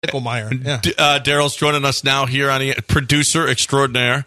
Mickelmeyer. Yeah. Daryl's joining us now here on producer extraordinaire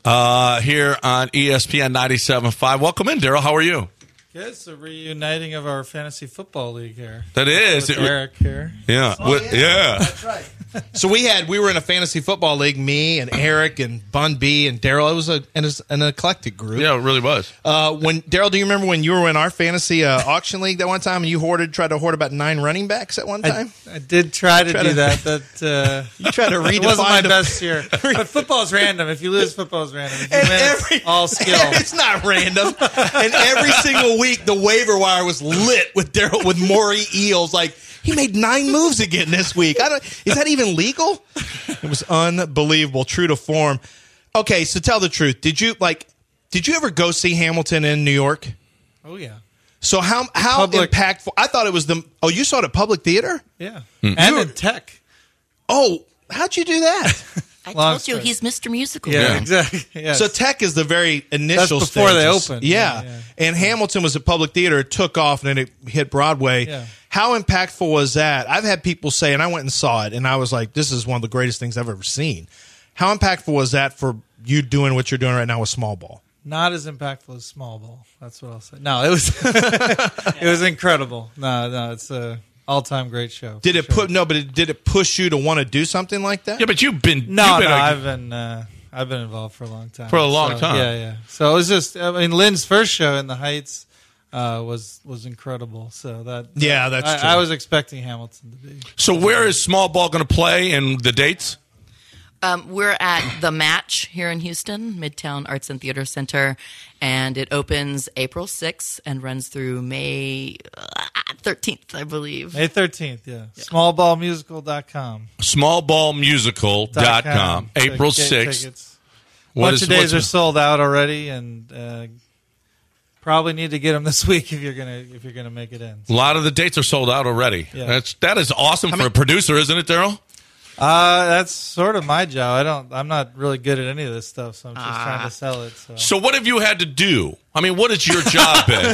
here on ESPN 97.5. Welcome in, Daryl. How are you? Good. It's a reuniting of our fantasy football league here. That is. With Eric here. Yeah. Yeah. That's right. So we were in a fantasy football league, me and Eric and Bun B and Daryl. It was an eclectic group. Yeah, it really was. When Daryl, do you remember when you were in our fantasy auction league that one time and you tried to hoard about 9 running backs at one time? I did try to do that. But you tried to redefine. It wasn't my best year. But football's random. If you lose, football's random. If you win, all skill. It's not random. And every single week, the waiver wire was lit with Daryl with Maury Eels. Like, he made 9 moves again this week. Is that even legal? It was unbelievable. True to form. Okay, so tell the truth. Did you ever go see Hamilton in New York? Oh yeah. So how impactful? I thought it was you saw it at Public Theater? Yeah. And at Tech. Oh, how'd you do that? I told you he's Mr. Musical. Yeah, exactly. Yes. So Tech is the very initial That's before stages. they opened. Yeah. And Hamilton was at Public Theater. It took off, and then it hit Broadway. Yeah. How impactful was that? I've had people say, and I went and saw it, and I was like, this is one of the greatest things I've ever seen. How impactful was that for you doing what you're doing right now with small ball? Not as impactful as small ball. That's what I'll say. No, it was it was incredible. No, it's a all-time great show. Did it push you to want to do something like that? Yeah, but I've been involved for a long time. For a long time. Yeah. So it was just, Lynn's first show in the Heights was incredible. So that's true. I was expecting Hamilton to be. So where is small ball going to play and the dates? We're at The Match here in Houston, Midtown Arts and Theater Center, and it opens April 6th and runs through May 13th, I believe. May 13th, yeah. Smallballmusical.com. Smallballmusical.com. April 6th. A bunch of days are sold out already, and probably need to get them this week if you're gonna make it in. A lot of the dates are sold out already. Yeah. That is awesome for a producer, isn't it, Daryl? That's sort of my job. I'm not really good at any of this stuff, so I'm just trying to sell it. So what have you had to do? I mean, what has your job been?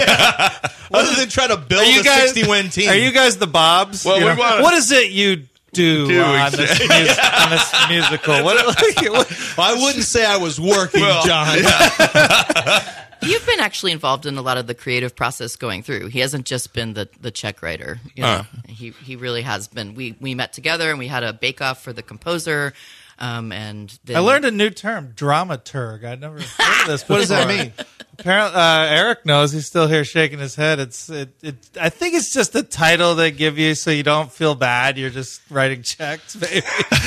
Other than try to build a 60-win team. Are you guys the Bobs? Well, what is it you do on this musical? I wouldn't say I was working, John. Yeah. You've been actually involved in a lot of the creative process going through. He hasn't just been the check writer. You know? He really has been. We met together and we had a bake-off for the composer. And then, I learned a new term, dramaturg. I'd never heard of this before. What does that mean? Apparently, Eric knows. He's still here shaking his head. I think it's just the title they give you so you don't feel bad. You're just writing checks, baby.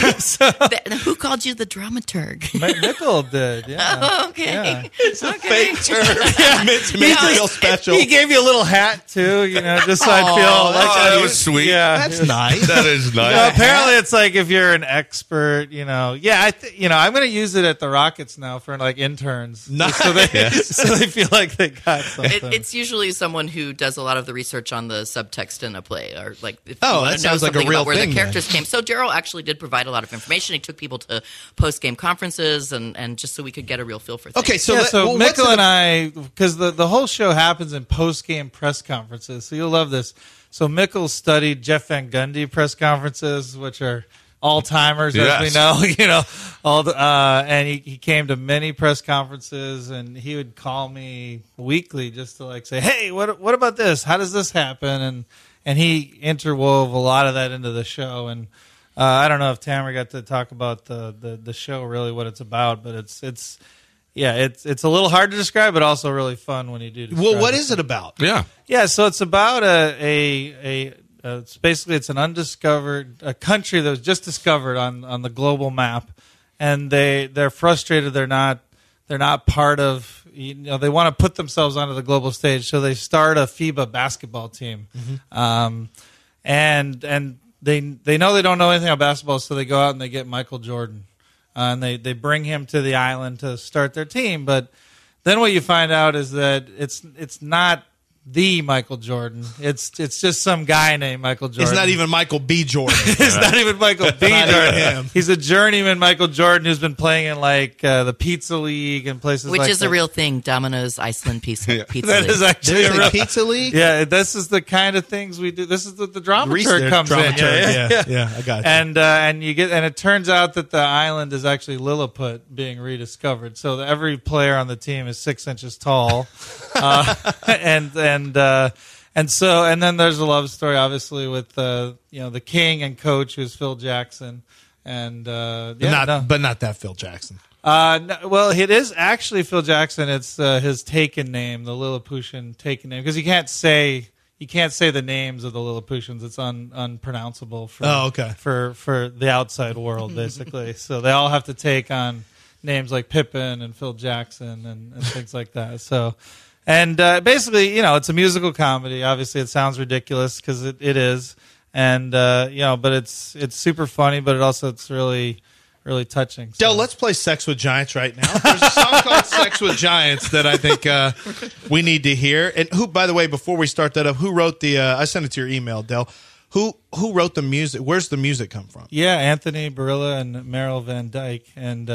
Who called you the dramaturg? Mickle did. Yeah. Oh, okay. Yeah. It's a fake term. To make you feel special. He gave you a little hat too, just so I'd feel like that was sweet. Yeah, that's nice. That is nice. So apparently, it's like if you're an expert, I'm going to use it at the Rockets now for like interns, nice. so they feel like they got something. It's usually someone who does a lot of the research on the subtext in a play, or like if you that sounds like a real about where thing. The characters came. So Daryl actually did provide a lot of information. He took people to post-game conferences and just so we could get a real feel for things. Okay, so Mickle and I, because the whole show happens in post-game press conferences, so you'll love this. So Mickle studied Jeff Van Gundy press conferences, which are all-timers, as we know, and he came to many press conferences, and he would call me weekly just to like say, hey, what about this? How does this happen? And he interwove a lot of that into the show. And I don't know if Tamara got to talk about the show, really what it's about, but it's a little hard to describe, but also really fun when you do describe Well, what is it about? Yeah, so it's about it's an undiscovered country that was just discovered on the global map, and they're frustrated. They're not part of. They want to put themselves onto the global stage, so they start a FIBA basketball team, and they know they don't know anything about basketball, so they go out and they get Michael Jordan, and they bring him to the island to start their team. But then what you find out is that it's not the Michael Jordan. It's just some guy named Michael Jordan. It's not even Michael B. Jordan. It's not even Michael B. Not Jordan. even him. He's a journeyman Michael Jordan who's been playing in like the Pizza League and places Which like is that. a real thing, Domino's Iceland Pizza That League. is actually There's a real a pizza league. Yeah, this is the kind of things we do. This is the dramaturg comes in. Yeah, I got you. And it turns out that the island is actually Lilliput being rediscovered. So every player on the team is 6 inches tall, and then there's a love story, obviously, with the king and coach, who's Phil Jackson, and but not that Phil Jackson. No, well, it is actually Phil Jackson. It's his taken name, the Lilliputian taken name, because you can't say the names of the Lilliputians. It's unpronounceable for the outside world, basically. So they all have to take on names like Pippen and Phil Jackson and things like that. So, and basically, it's a musical comedy. Obviously, it sounds ridiculous because it is, and but it's super funny, but it's really touching. So. Del, let's play Sex with Giants right now. There's a song called Sex with Giants that I think we need to hear. And who, by the way, before we start that up, who wrote the I sent it to your email, Del. Who wrote the music? Where's the music come from? Yeah, Anthony Barilla and Meryl Van Dyke. And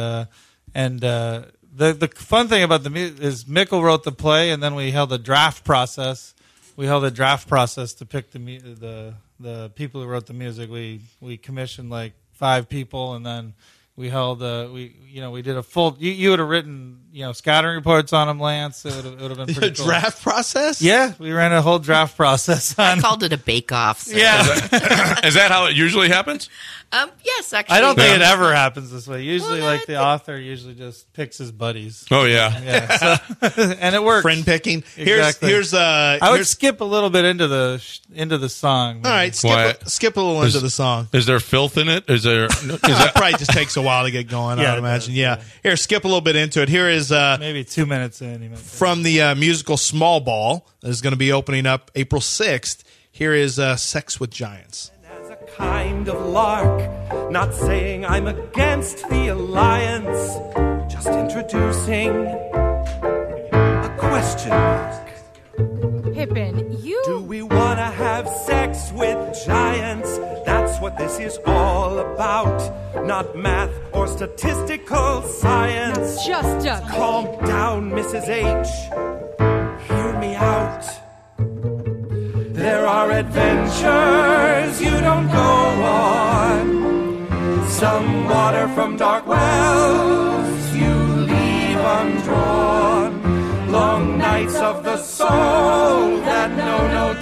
the fun thing about the music is Mikkel wrote the play, and then we held a draft process. We held a draft process to pick the people who wrote the music. We commissioned like 5 people, and then we held we did a full. You would have written scouting reports on them, Lance. It would have been pretty cool. Draft process. Yeah, we ran a whole draft process. I called it a bake-off. So. Yeah, Is that how it usually happens? Yes, actually. I don't think it ever happens this way. Usually, Well, the author usually just picks his buddies. Oh yeah. Yeah, and it works. Friend picking. Exactly. I would Here's skip a little bit into the song. all right. Skip a little into the song. Is there filth in it? Is there? That probably just takes a while to get going. Yeah, I would it imagine. does, Yeah. Here, skip a little bit into it. Here is Maybe 2 minutes in. You might say. from the musical Small Ball that is going to be opening up April 6th. Here is Sex with Giants. As a kind of lark, not saying I'm against the alliance, just introducing a question mark. Pippin, Do we want to have sex with giants? That's what this is all about, not math or statistical science. just a Calm down, Mrs. H. Hear me out. There are adventures you don't go on. Some water from dark wells you leave undrawn. Long nights of the soul that know no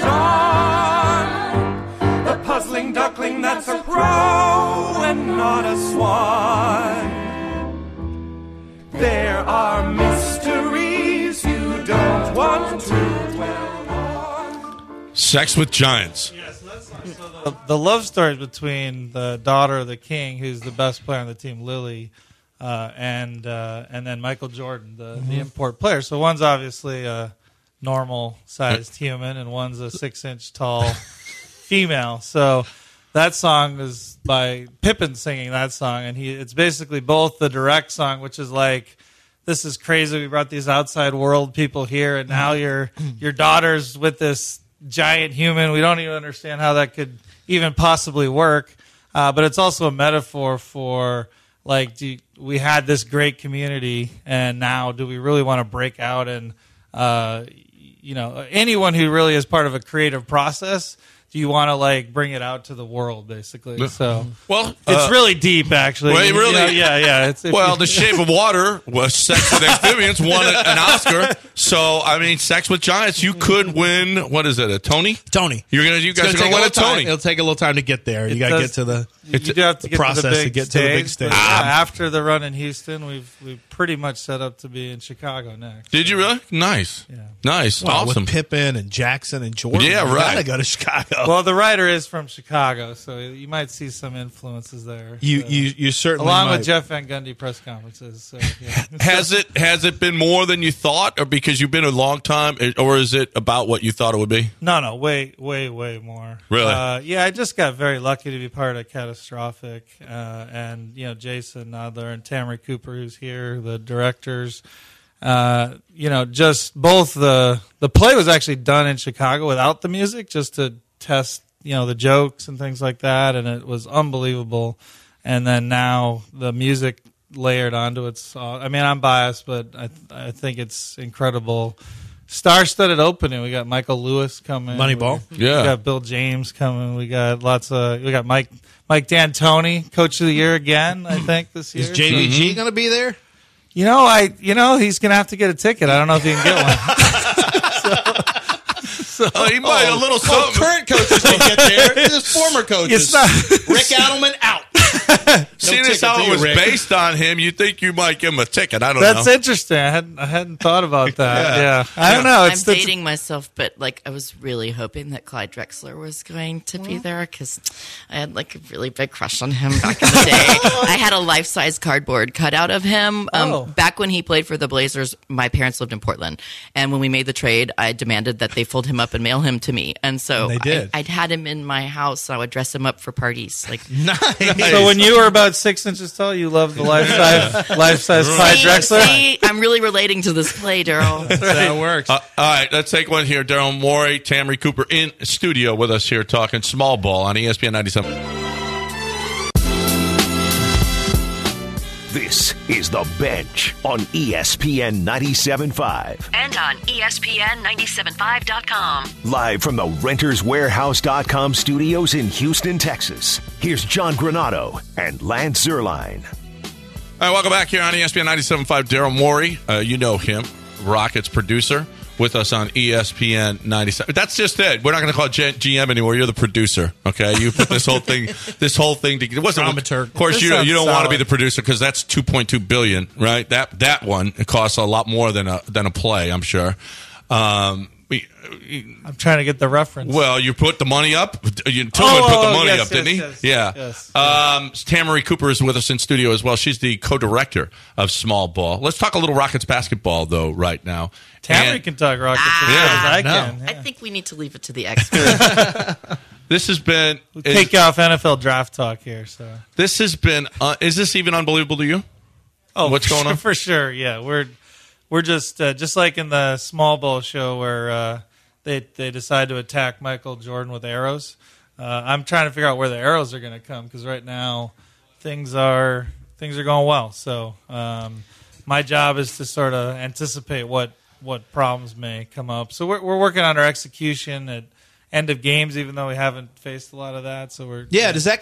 dawn. The puzzling duckling that's a crow and not a swan. There are mysteries you don't want to dwell on. Sex with Giants. The love story between the daughter of the king, who's the best player on the team, Lily, and then Michael Jordan, the import player. So one's obviously a normal-sized human, and one's a 6-inch tall female. So that song is by Pippin singing that song, and it's basically both the direct song, which is like, this is crazy. We brought these outside world people here, and now your daughter's with this giant human. We don't even understand how that could even possibly work. But it's also a metaphor for we had this great community, and now do we really want to break out and anyone who really is part of a creative process? Do you want to bring it out to the world, basically? So, Well, it's really deep, actually. Well, it really- yeah. The Shape of Water was Sex with Amphibians, won an Oscar. So, I mean, Sex with Giants, you could win. What is it? A Tony? Tony. You guys are going to win a Tony. It'll take a little time to get there. You got to get to the. You do have to get process to the to big get to stage, the big stage. but, after the run in Houston, we've pretty much set up to be in Chicago next. Did you really? Nice. Yeah. Nice. Well, Awesome. With Pippen and Jackson and Jordan. Yeah, you right. Gotta go to Chicago. Well, the writer is from Chicago, so you might see some influences there. You certainly along might. with Jeff Van Gundy press conferences. So, yeah. Has it been more than you thought, or because you've been a long time, or is it about what you thought it would be? No, way more. Really? Yeah, I just got very lucky to be part of Catastrophic, and Jason Nadler and Tamara Cooper, who's here, the directors. just both the play was actually done in Chicago without the music, just to test, the jokes and things like that, and it was unbelievable. And then now the music layered onto it. I mean, I'm biased, but I think it's incredible. Star-studded opening. We got Michael Lewis coming. Moneyball. We got Bill James coming. We got Mike D'Antoni, Coach of the Year again, I think, this year. Is JVG going to be there? He's going to have to get a ticket. I don't know if he can get one. He might a little something. Current coaches can get there. Just former coaches. Rick Adelman out. Seeing as how it was based on him, you think you might give him a ticket. I don't That's know. interesting. I hadn't thought about that. Yeah. I don't know. I'm dating myself, but I was really hoping that Clyde Drexler was going to be there because I had a really big crush on him back in the day. I had a life-size cardboard cutout of him. Back when he played for the Blazers, my parents lived in Portland, and when we made the trade, I demanded that they fold him up and mail him to me. And so they did. I'd had him in my house. I would dress him up for parties. Nice. So when you were about 6 inches tall, you loved the life-size Clyde Drexler? See, I'm really relating to this play, Daryl. That's how it works. All right, let's take one here. Daryl Morey, Tammy Cooper in studio with us here talking small ball on ESPN 97. This is The Bench on ESPN 97.5. And on ESPN975.com. Live from the RentersWarehouse.com studios in Houston, Texas. Here's John Granado and Lance Zierlein. All right, welcome back here on ESPN 97.5. Daryl Morey, you know him, Rockets producer, with us on ESPN 97. That's just it. We're not going to call it GM anymore. You're the producer, okay? You put this whole thing together. It wasn't. Of course, you don't want to be the producer because that's $2.2 billion, right? That one, it costs a lot more than a play, I'm sure. I'm trying to get the reference. Well, you put the money up. Tillman put the money up, didn't he? Yes. Tamara Cooper is with us in studio as well. She's the co-director of Small Ball. Let's talk a little Rockets basketball, though, right now. Tamara can talk Rockets as well as I can. I think we need to leave it to the experts. This has been... We'll take off NFL draft talk here. So this has been... is this even unbelievable to you? Oh, what's going on? For sure, yeah. We're just like in the Small Ball show where they decide to attack Michael Jordan with arrows. I'm trying to figure out where the arrows are going to come because right now things are going well. So my job is to sort of anticipate what problems may come up. So we're working on our execution at end of games, even though we haven't faced a lot of that. So does that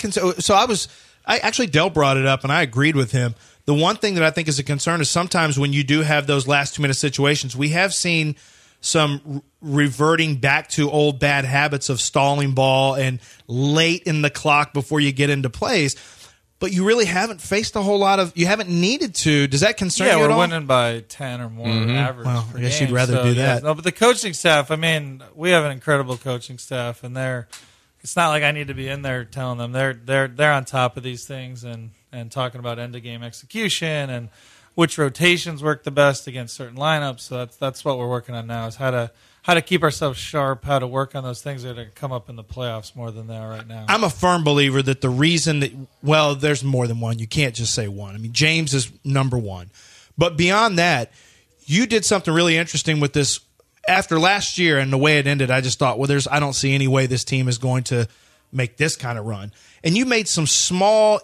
actually Dell brought it up and I agreed with him. The one thing that I think is a concern is sometimes when you do have those last 2 minute situations, we have seen some reverting back to old bad habits of stalling ball and late in the clock before you get into plays. But you really haven't faced a whole lot of. You haven't needed to. Does that concern you at all? Yeah, we're winning by 10 or more average. Well, I guess game, you'd rather do that. No, but the coaching staff. I mean, we have an incredible coaching staff, and it's not like I need to be in there telling them they're on top of these things and talking about end of game execution and which rotations work the best against certain lineups. So that's what we're working on now is how to keep ourselves sharp, how to work on those things that are going to come up in the playoffs more than they are right now. I'm a firm believer that the reason that there's more than one. You can't just say one. I mean, James is number one, but beyond that, you did something really interesting with this. After last year and the way it ended, I just thought, I don't see any way this team is going to make this kind of run. And you made some small,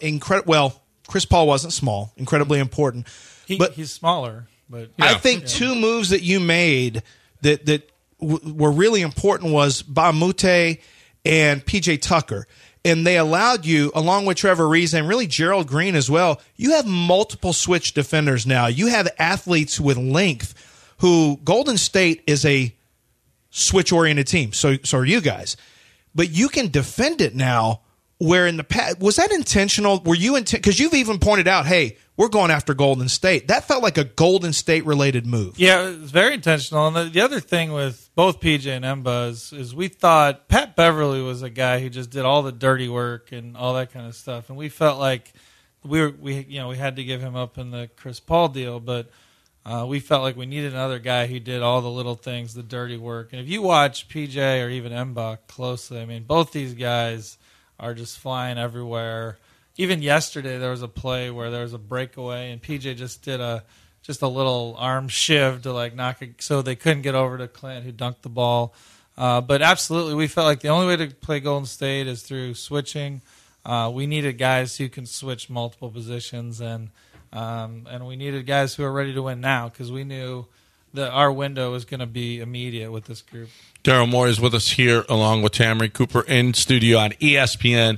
Chris Paul wasn't small, incredibly important. He's smaller, but I think two moves that you made that were really important was Ba Mute and PJ Tucker. And they allowed you, along with Trevor Ariza and really Gerald Green as well, you have multiple switch defenders now. You have athletes with length who Golden State is a switch-oriented team. So are you guys. But you can defend it now where in the past, was that intentional? Were you because you've even pointed out, hey, we're going after Golden State. That felt like a Golden State-related move. Yeah, it was very intentional. And the other thing with both PJ and Emba is we thought Pat Beverly was a guy who just did all the dirty work and all that kind of stuff. And we felt like we had to give him up in the Chris Paul deal, but we felt like we needed another guy who did all the little things, the dirty work. And if you watch PJ or even Emba closely, I mean, both these guys are just flying everywhere. Even yesterday, there was a play where there was a breakaway, and PJ just did a just a little arm shiv to like knock it, so they couldn't get over to Clint, who dunked the ball. But absolutely, we felt like the only way to play Golden State is through switching. We needed guys who can switch multiple positions, and we needed guys who are ready to win now, because we knew that our window was going to be immediate with this group. Daryl Morey is with us here, along with Tamari Cooper in studio on ESPN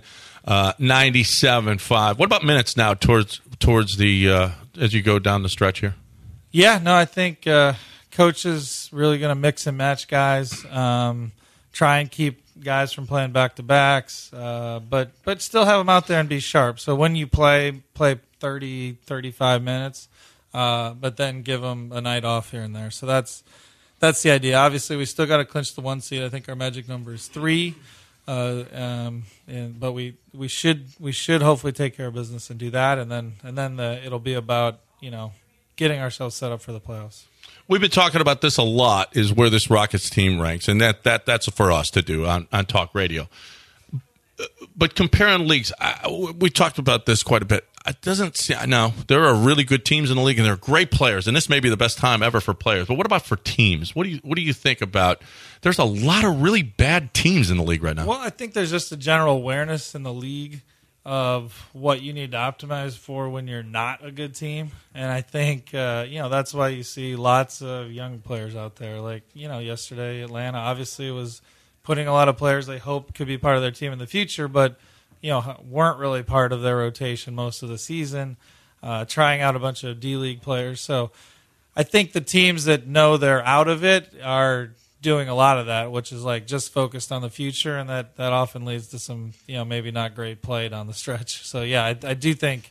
97.5. What about minutes now towards the as you go down the stretch here? Yeah, no, I think coach is really going to mix and match guys, try and keep guys from playing back-to-backs, but still have them out there and be sharp. So when you play 30, 35 minutes, but then give them a night off here and there. So that's the idea. Obviously, we still got to clinch the 1 seed. I think our magic number is 3. But we should hopefully take care of business and do that, and then it'll be about getting ourselves set up for the playoffs. We've been talking about this a lot, is where this Rockets team ranks, and that's for us to do on talk radio. But comparing leagues, we talked about this quite a bit. It doesn't seem, no, there are really good teams in the league, and they're great players, and this may be the best time ever for players. But what about for teams? What do you think about? There's a lot of really bad teams in the league right now. Well, I think there's just a general awareness in the league of what you need to optimize for when you're not a good team, and I think that's why you see lots of young players out there. Like yesterday, Atlanta obviously was putting a lot of players they hope could be part of their team in the future, but weren't really part of their rotation most of the season, trying out a bunch of D-League players. So I think the teams that know they're out of it are doing a lot of that, which is like just focused on the future, and that often leads to some maybe not great play down the stretch. So yeah, I do think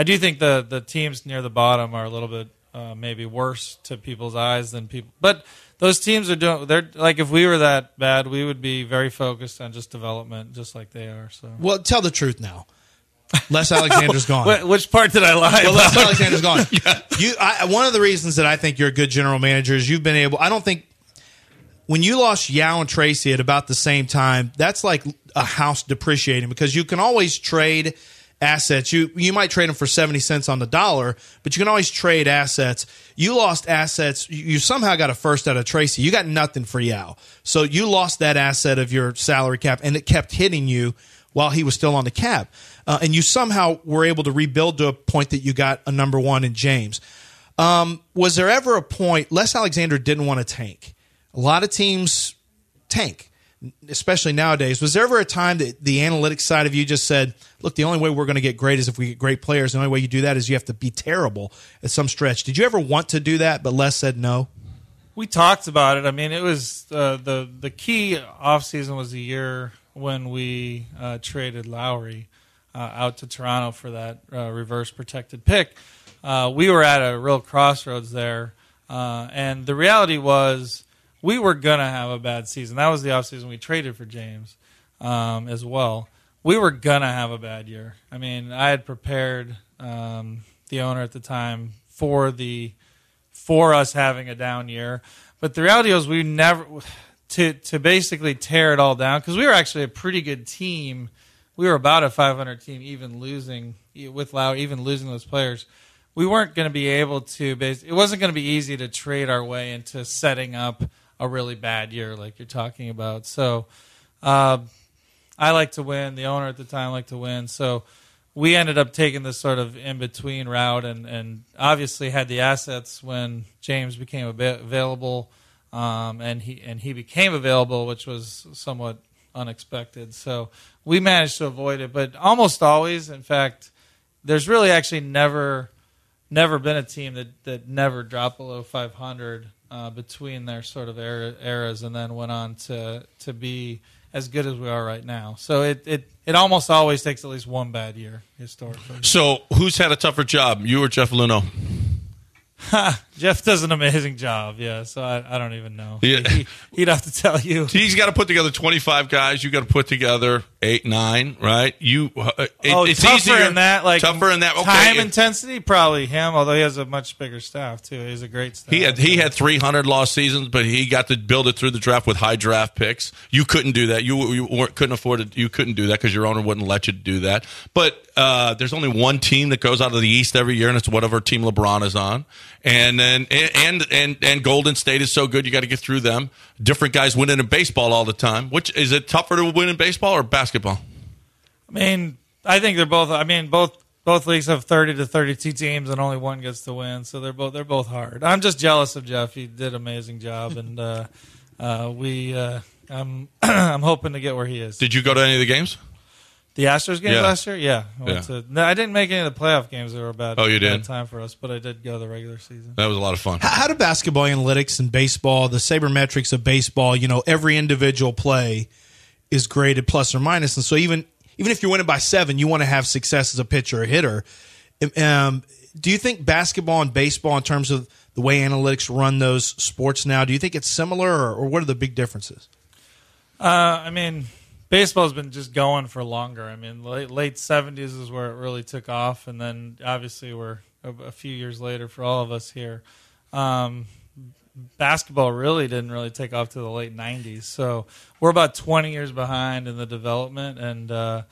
the teams near the bottom are a little bit maybe worse to people's eyes than people, but those teams they're like, if we were that bad, we would be very focused on just development, just like they are. So, well, tell the truth now. Les Alexander's gone. Which part did I lie well, about? Les Alexander's gone. Yeah. One of the reasons that I think you're a good general manager is you've been able. I don't think when you lost Yao and Tracy at about the same time, that's like a house depreciating, because you can always trade assets. You might trade them for 70 cents on the dollar, but you can always trade assets. You lost assets. You somehow got a first out of Tracy. You got nothing for Yao. So you lost that asset of your salary cap, and it kept hitting you while he was still on the cap. And you somehow were able to rebuild to a point that you got a number one in James. Was there ever a point, Les Alexander didn't want to tank? A lot of teams tank, especially nowadays. Was there ever a time that the analytics side of you just said, look, the only way we're going to get great is if we get great players. The only way you do that is you have to be terrible at some stretch. Did you ever want to do that, but Les said no? We talked about it. I mean, it was the key offseason was the year when we traded Lowry out to Toronto for that reverse protected pick. We were at a real crossroads there, and the reality was we were going to have a bad season. That was the offseason we traded for James as well. We were going to have a bad year. I mean, I had prepared the owner at the time for us having a down year. But the reality was we never to basically tear it all down, because we were actually a pretty good team. We were about a 500 team, even losing with Lowry, even losing those players. We weren't going to be able to it wasn't going to be easy to trade our way into setting up a really bad year like you're talking about. So I like to win. The owner at the time liked to win. So we ended up taking this sort of in-between route, and obviously had the assets when James became available, and he became available, which was somewhat unexpected. So we managed to avoid it, but almost always, in fact, there's really actually never been a team that never dropped below 500 between their sort of eras, and then went on to be as good as we are right now. So it almost always takes at least one bad year historically. So who's had a tougher job, you or Jeff Luhnow? Jeff does an amazing job. Yeah, so I don't even know. Yeah. He'd have to tell you. He's got to put together 25 guys. You got to put together 8, 9, right? It's tougher easier in that. Like tougher in that. Okay. Time intensity, probably him. Although he has a much bigger staff too. He's a great staff. He had 300 lost seasons, but he got to build it through the draft with high draft picks. You couldn't do that. Couldn't afford it. You couldn't do that because your owner wouldn't let you do that. But there's only one team that goes out of the East every year, and it's whatever team LeBron is on. And then and Golden State is so good, you got to get through them. Different guys winning in baseball all the time. Which is it tougher to win in baseball or basketball? I mean, I think they're both. I mean, both leagues have 30 to 32 teams, and only one gets to win. So they're both hard. I'm just jealous of Jeff. He did an amazing job, and I'm hoping to get where he is. Did you go to any of the games? The Astros games last year? Yeah. Yeah. I didn't make any of the playoff games. They were a bad, you did? bad time for us, but I did go to the regular season. That was a lot of fun. How do basketball analytics and baseball, the sabermetrics of baseball, every individual play is graded plus or minus. And so even if you're winning by 7, you want to have success as a pitcher or hitter. Do you think basketball and baseball, in terms of the way analytics run those sports now, do you think it's similar, or what are the big differences? I mean, baseball's been just going for longer. I mean, late 70s is where it really took off, and then obviously we're a few years later for all of us here. Basketball really didn't really take off to the late 90s, so we're about 20 years behind in the development, and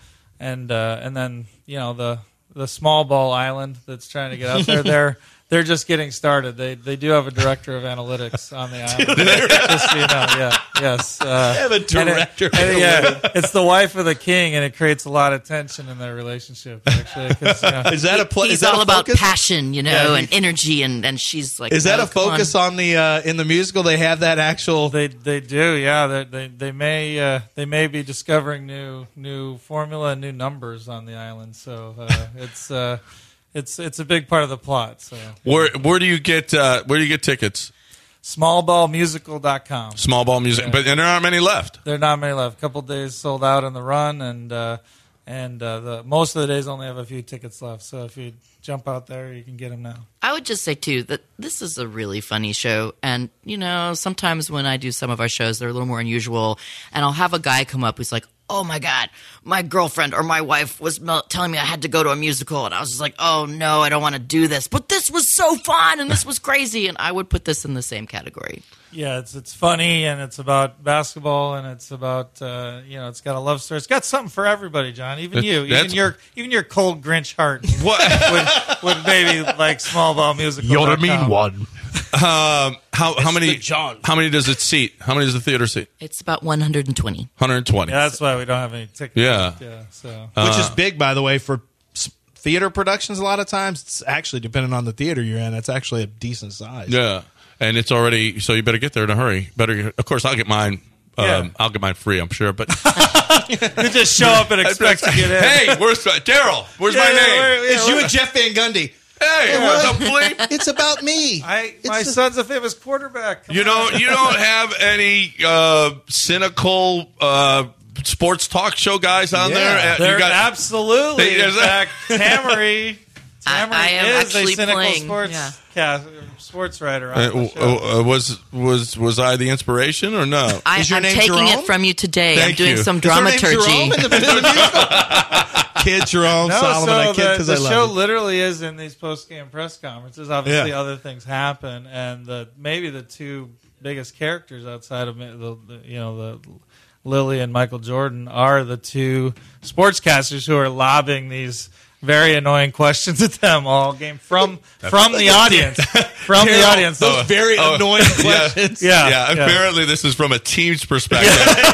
then the small ball island that's trying to get out there. They're just getting started. They do have a director of analytics on the island. Just so you know, yeah, yes. They have a director. It's the wife of the king, and it creates a lot of tension in their relationship. Actually, is that a play? He's all about passion, and energy, and she's like. Is that a focus on the in the musical? They have that actual. They do, yeah. They may be discovering new formula and new numbers on the island. So It's a big part of the plot. So where do you get tickets? Smallballmusical.com. Small ball music, but there aren't many left. There are not many left. A couple of days sold out in the run, and the most of the days only have a few tickets left. So if you jump out there, you can get them now. I would just say too that this is a really funny show, and sometimes when I do some of our shows, they're a little more unusual, and I'll have a guy come up who's like, "Oh my God, my girlfriend or my wife was telling me I had to go to a musical." And I was just like, "Oh no, I don't want to do this. But this was so fun and this was crazy." And I would put this in the same category. Yeah, it's funny, and it's about basketball, and it's about it's got a love story. It's got something for everybody, John. Even your cold Grinch heart would maybe like Small Ball Musical. You're the mean one. How many does it seat? How many does the theater seat? It's about 120. 120. Yeah, that's why we don't have any tickets. Yeah. So which is big, by the way, for theater productions. A lot of times, it's actually depending on the theater you're in. It's actually a decent size. Yeah, and it's already so you better get there in a hurry. Of course, I'll get mine. I'll get mine free, I'm sure. But you just show up and expect to get in. Hey, where's Daryl? Where's my name? It's you and Jeff Van Gundy. Hey, what's up, bleep? It's about me. My son's a famous quarterback. You don't have any cynical sports talk show guys on there? They're absolutely. In fact, Tamara I am is a cynical playing, sports writer on the show. Was I the inspiration or no? I'm taking Jerome? it from you today. Thank I'm doing you. some Is her name dramaturgy. Jerome in the musical? Kid Jerome Solomon. The show literally is in these post-game press conferences. Obviously, other things happen, and maybe the two biggest characters outside of the Lily and Michael Jordan are the two sportscasters who are lobbing these very annoying questions at them all game from the audience. From the audience. Those very annoying questions. Yeah, apparently this is from a team's perspective.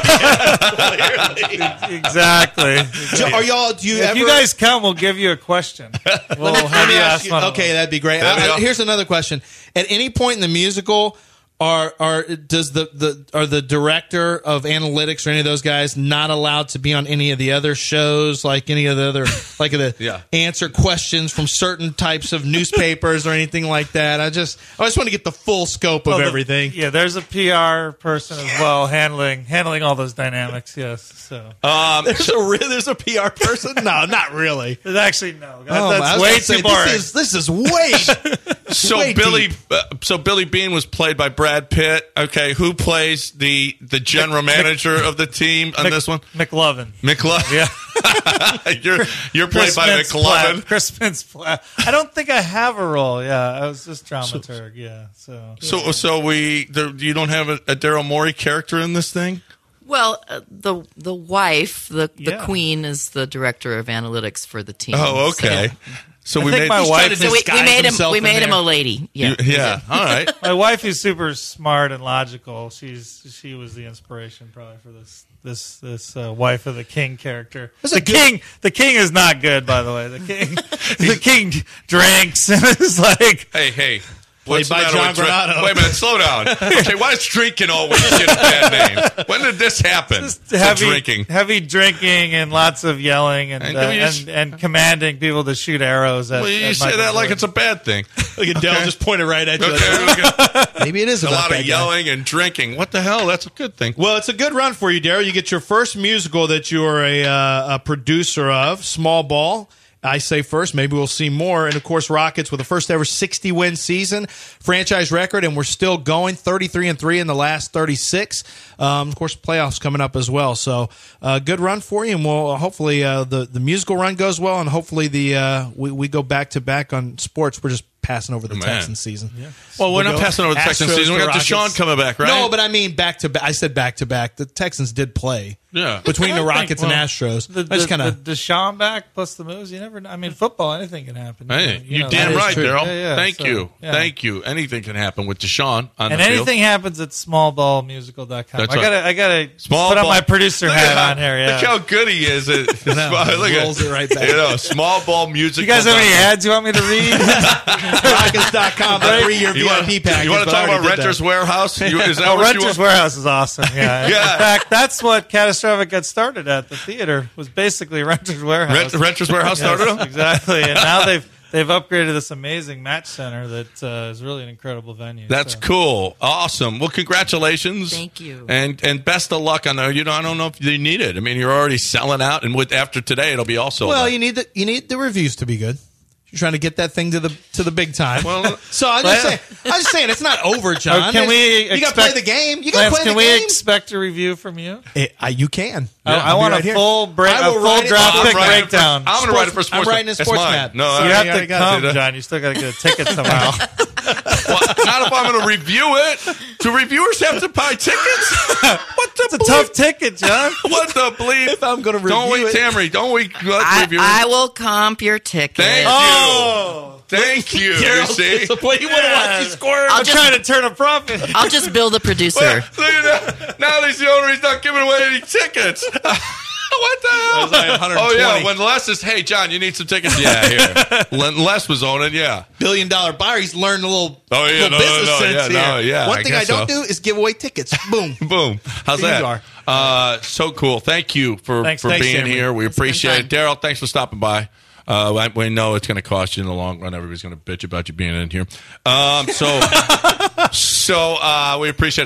Exactly. Are y'all? If you guys come, we'll give you a question. We'll have you ask one. Okay, that'd be great. Here's another question. At any point in the musical, does the director of analytics or any of those guys not allowed to be on any of the other shows, like any of the other answer questions from certain types of newspapers or anything like that? I just want to get the full scope of everything. There's a PR person as well handling all those dynamics. Yes, so there's a PR person. No, not really. There's actually no. That's way too boring. This is way So Way Billy, deep. so Billy Bean was played by Brad Pitt. Okay, who plays the general manager of the team on this one? McLovin. McLovin. Yeah. you're played by McLovin. Chris Mintz-Plasse. I don't think I have a role. Yeah, I was just dramaturg. Yeah, so You don't have a Daryl Morey character in this thing? Well, the wife, the Yeah. queen, is the director of analytics for the team. Oh, okay. So I we think made my He's wife- trying to So we disguise made him. himself We in made him there. a lady. Yeah. Yeah. All right. my wife is super smart and logical. She was the inspiration probably for this wife of the king character. The king is not good, by the way. The king drinks and is like. Hey. Played What's the by matter John with drink- Granado. Wait a minute, slow down. Okay, why is drinking always get a bad name? When did this happen? Just To drinking. heavy drinking, and lots of yelling and And you just- and commanding people to shoot arrows at. Well, you at say Michael that like Jordan. it's a bad thing. Look at Dell just pointed right at you. Okay. Maybe it is A about lot that of guy. yelling and drinking. What the hell? That's a good thing. Well, it's a good run for you, Daryl. You get your first musical that you're a producer of, Small Ball. I say first, maybe we'll see more. And, of course, Rockets with the first ever 60-win season, franchise record, and we're still going 33-3 in the last 36. Of course, playoffs coming up as well. So, good run for you, and we'll hopefully the musical run goes well, and hopefully we go back-to-back on sports. We're just passing over the Texans season. Yeah. Well, we're not passing over the Texans Astros season. We for got Deshaun Rockets. coming back, right? No, but I mean back-to-back. I said back-to-back. The Texans did play. Yeah. Between the I think, Rockets and well, Astros. The I just kind of Deshaun back plus the moves. You never know. I mean, football, anything can happen. Hey, You know, damn that is right, true. Daryl. Yeah, Thank so, you. yeah. Thank you. Anything can happen with Deshaun on And the field. anything happens at smallballmusical.com. That's I gotta Small put on ball- my producer Look hat at how- on here. Yeah. Look how good he is. Look rolls it right back. You know, small ball music. You guys have any ads you want me to read? Rockets.com, the 3-year VIP package. You want to but I talk already about did that. Renters Warehouse? Is that Oh, what you Renters want? Warehouse is awesome. Yeah. Yeah. In fact, that's what Catastrophic got started at. The theater was basically Renters Warehouse. Renters Warehouse Yes, started him? exactly. And now they've upgraded this amazing match center that is really an incredible venue. That's so. cool. Awesome. Well, congratulations. Thank you. And best of luck on there. I don't know if you need it. I mean, you're already selling out, and after today, it'll be also. Well, you need the reviews to be good. You're trying to get that thing to the big time. Well, so I'm just saying it's not over, John. Can we You got to play the game. You got to Lance, play the can we game. expect a review from you? You can. I I'll be want right a here. full I will write it- draft I'm pick writing breakdown. I'm going to write it for I'm sports. writing a It's sports mine. map. No, You I have already to got come, it. John. You still got to get a ticket somehow. Well, not if I'm going to review it. Do reviewers have to buy tickets? What the It's a tough ticket, John. What the bleep? If I'm going to Don't review we, it. Tammy? Don't we? Let's review I it. will comp your ticket. Thank Oh. you. Thank you. You Daryl's see? disappointed. You want to watch you score? I'm trying to turn a profit. I'll just bill the producer. Look at that. Now he's the owner. He's not giving away any tickets. What the hell? was like 120. Oh, yeah. When Les is, hey, John, you need some tickets? Yeah, here. Les was owning, yeah. $1 billion buyer. He's learned a little, Oh, yeah, little business sense here. yeah, One I thing I guess don't so. do is give away tickets. Boom. Boom. How's There that? you are. So cool. Thank you for Thanks, being Jeremy. here. We It's been appreciate it. fun. Daryl, thanks for stopping by. We know it's going to cost you in the long run. Everybody's going to bitch about you being in here. So we appreciate it.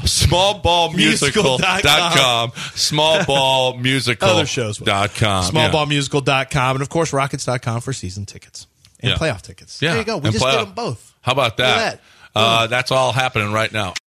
Smallballmusical.com. Smallballmusical.com. Smallballmusical.com. And, of course, Rockets.com for season tickets and Yeah. playoff tickets. Yeah. There you go. We And just playoff. did them both. How about Look that? at That's all happening right now.